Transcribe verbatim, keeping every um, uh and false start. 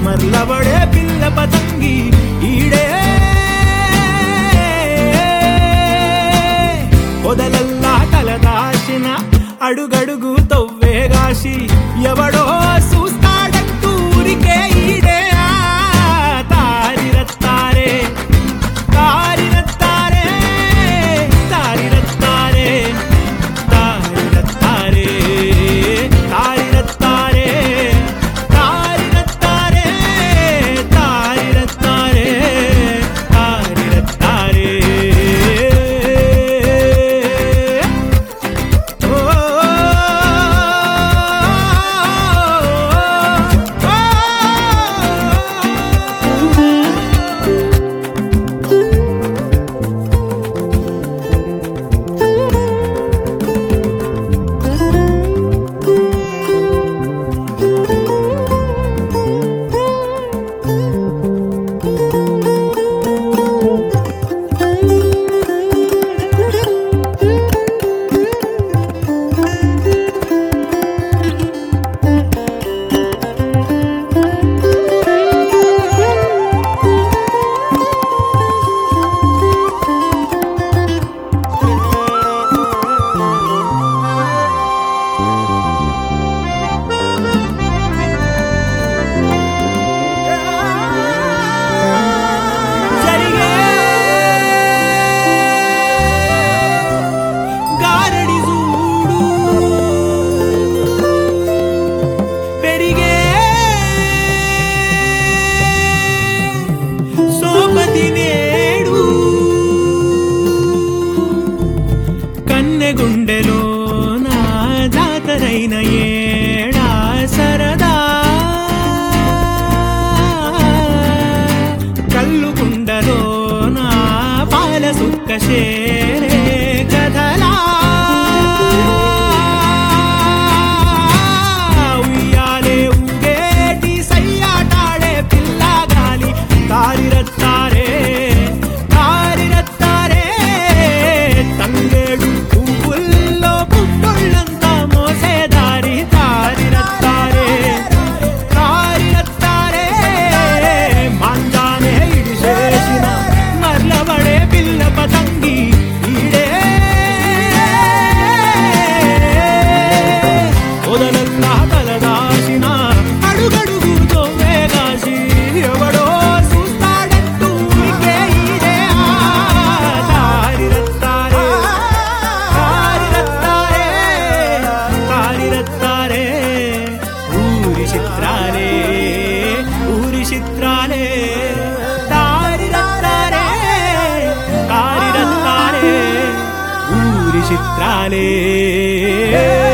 మర్లబడే పిల్ల పతంగి ఈడే పొదలల్లా కలదాసిన అడుగడుగు తవ్వేగాసి ఎవడో చూస్తాడంటూరికే ఈడే తారిరత్తారే తారిరత్తారే తారిరత్తారే తారిరత్తారే తారిరత్తారే తారిరత్తారే తారిరత్తారే తారిరత్తారే గుండెలో నా జాతరైన ఏడా సరదా కళ్ళు గుండెలో నా పాల సుక్క షేరే కథలా ఉయ్యాలే ఊగేటి సయ్యాటాడే పిల్లగాలి తారిరత్తారే తారిరత్తారే తంగేడు చిత్రాలే ఊరి చిత్రాలే తారిరత్తారే తారిరత్తారే ఊరి చిత్రాలే